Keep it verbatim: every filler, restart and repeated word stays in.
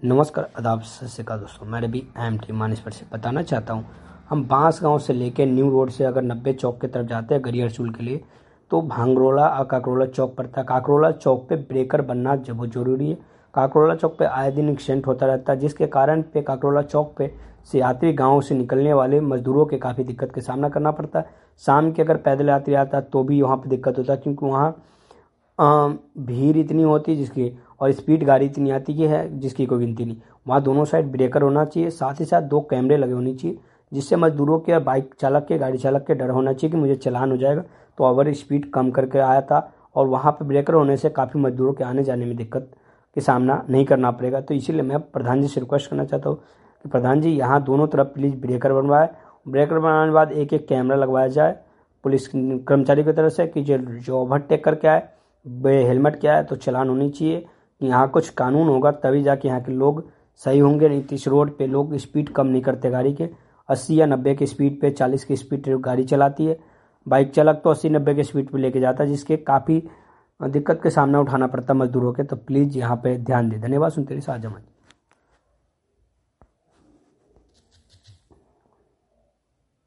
नमस्कार, आदाब, सत श्री अकाल दोस्तों। मैं रवि एम टी मानसपुर से बताना चाहता हूँ, हम बांस गांव से लेकर न्यू रोड से अगर नब्बे चौक की तरफ जाते हैं गरियारचूल के लिए, तो भांगरोला और काकरोला चौक पड़ता है। काकरोला चौक पे ब्रेकर बनना बहुत जरूरी है। काकरोला चौक पे आए दिन एक्सीडेंट होता रहता है, जिसके कारण पे काकरोला चौक पे से यात्री गाँव से निकलने वाले मजदूरों के काफ़ी दिक्कत का सामना करना पड़ता है। शाम के अगर पैदल यात्री आता है तो भी वहाँ पर दिक्कत होता है, क्योंकि वहाँ भीड़ इतनी होती है जिसकी, और स्पीड गाड़ी इतनी आती है जिसकी कोई गिनती नहीं। वहाँ दोनों साइड ब्रेकर होना चाहिए, साथ ही साथ दो कैमरे लगे होने चाहिए, जिससे मजदूरों के, बाइक चालक के, गाड़ी चालक के डर होना चाहिए कि मुझे चालान हो जाएगा। तो ओवर स्पीड कम करके आया था, और वहाँ पर ब्रेकर होने से काफ़ी मजदूरों के आने जाने में दिक्कत का सामना नहीं करना पड़ेगा। तो इसीलिए मैं प्रधान जी से रिक्वेस्ट करना चाहता हूँ कि प्रधान जी यहाँ दोनों तरफ प्लीज़ ब्रेकर बनवाए। ब्रेकर बनाने के बाद एक एक कैमरा लगवाया जाए पुलिस कर्मचारी की तरफ से, कि जो जो ओवरटेक करके आए बे हेलमेट क्या है तो चलान होनी चाहिए। यहाँ कुछ कानून होगा तभी जाके यहाँ के लोग सही होंगे, नहीं तो इस रोड पे लोग स्पीड कम नहीं करते गाड़ी के। अस्सी या नब्बे की स्पीड पे, चालीस की स्पीड गाड़ी चलाती है। बाइक चालक तो अस्सी नब्बे की स्पीड पे लेके जाता है, जिसके काफ़ी दिक्कत का सामना उठाना पड़ता है मजदूरों के। तो प्लीज़ यहाँ पे ध्यान दें। धन्यवाद। सुनते रहिए साझा मंच।